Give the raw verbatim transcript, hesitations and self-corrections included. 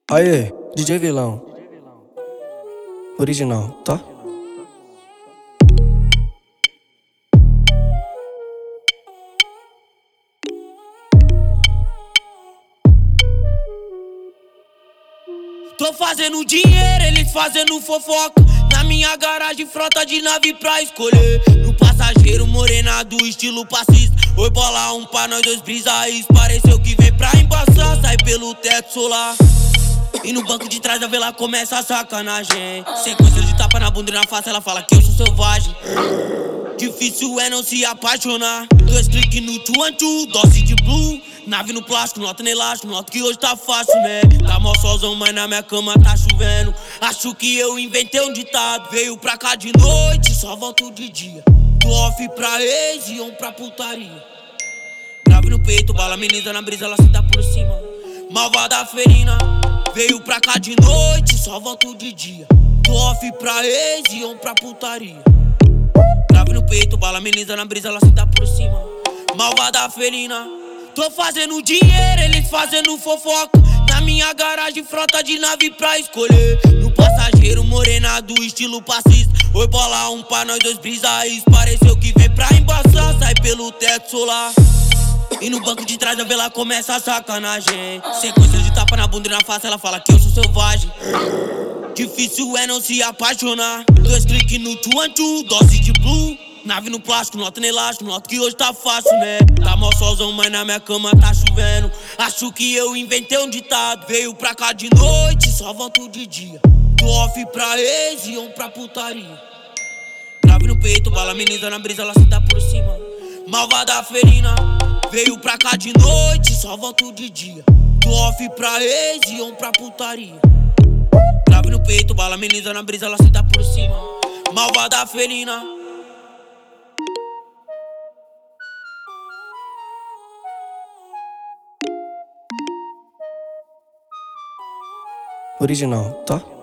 Aê, D J Vilão. Original, tá? Tô fazendo dinheiro, eles fazendo fofoca. Na minha garagem, frota de nave pra escolher. No passageiro, morena do estilo passista. Oi, bola um pra nós dois brisa aí. Pareceu que vem pra embaçar, sai pelo teto solar. E no banco de trás da vela começa a sacanagem. Sequência de tapa na bunda e na face, ela fala que eu sou selvagem. Difícil é não se apaixonar. Dois cliques no two and two, dose de blue. Nave no plástico, nota no elástico, nota que hoje tá fácil, né? Tá mó solzão, mas na minha cama tá chovendo. Acho que eu inventei um ditado. Veio pra cá de noite, só volto de dia. Do off pra ex e um pra putaria. Grave no peito, bala menina na brisa, ela senta por cima. Malvada ferina. Veio pra cá de noite, só volto de dia. Do off pra ex e um pra putaria. Grave no peito, bala menina na brisa, ela senta por cima. Malvada felina. Tô fazendo dinheiro, eles fazendo fofoca. Na minha garagem, frota de nave pra escolher. No passageiro, morena do estilo passista. Oi, bola um pra nós dois brisa aí. Pareceu que vem pra embaçar, sai pelo teto solar. E no banco de trás da vela começa a sacanagem. Sequência de tapa na bunda e na face, ela fala que eu sou selvagem. Difícil é não se apaixonar. Dois cliques no two and two, dose de blue. Nave no plástico, nota no elástico, nota que hoje tá fácil, né? Tá mó solzão, mas na minha cama tá chovendo. Acho que eu inventei um ditado. Veio pra cá de noite, só volto de dia. Do off pra ex e um pra putaria. Grave no peito, bala menina na brisa, ela senta por cima. Malvada ferina. Veio pra cá de noite, só volto de dia. Do off pra ex e um pra putaria. Grave no peito, bala menina na brisa, ela senta por cima. Malvada felina. Original, tá?